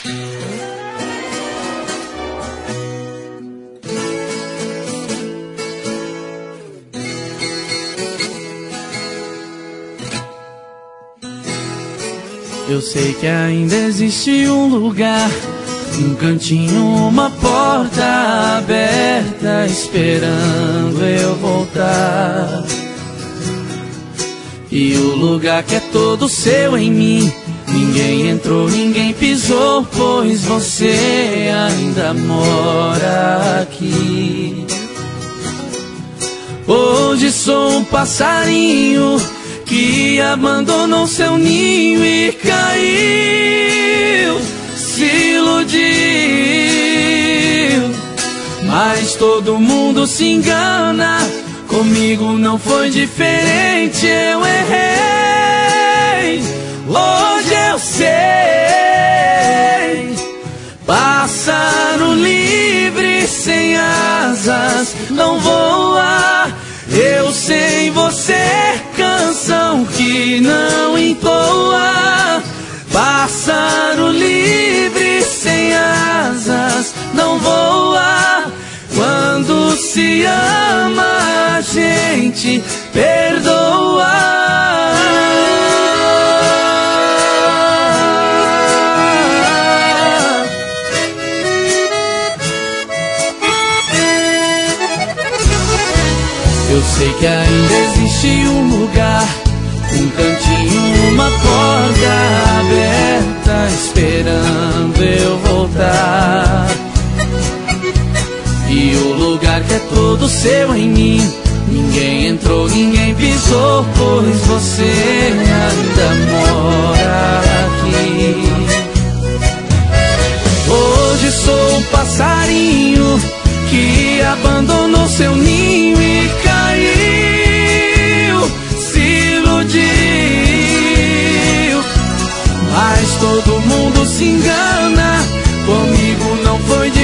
Eu sei que ainda existe um lugar, um cantinho, uma porta aberta, esperando eu voltar. E o lugar que é todo seu em mim, ninguém entrou, ninguém pisou, pois você ainda mora aqui. Hoje sou um passarinho que abandonou seu ninho e caiu, se iludiu. Mas todo mundo se engana, comigo não foi diferente, eu errei. Hoje eu sei, pássaro livre sem asas não voa. Eu sem você, canção que não entoa. Pássaro livre sem asas não voa. Quando se ama, a gente perdoa. Eu sei que ainda existe um lugar, um cantinho, uma porta aberta, esperando eu voltar. E o lugar que é todo seu em mim, ninguém entrou, ninguém pisou, pois você ainda mora aqui. Hoje sou um passarinho que abandonou seu ninho e caiu, se iludiu. Mas todo mundo se engana, comigo não foi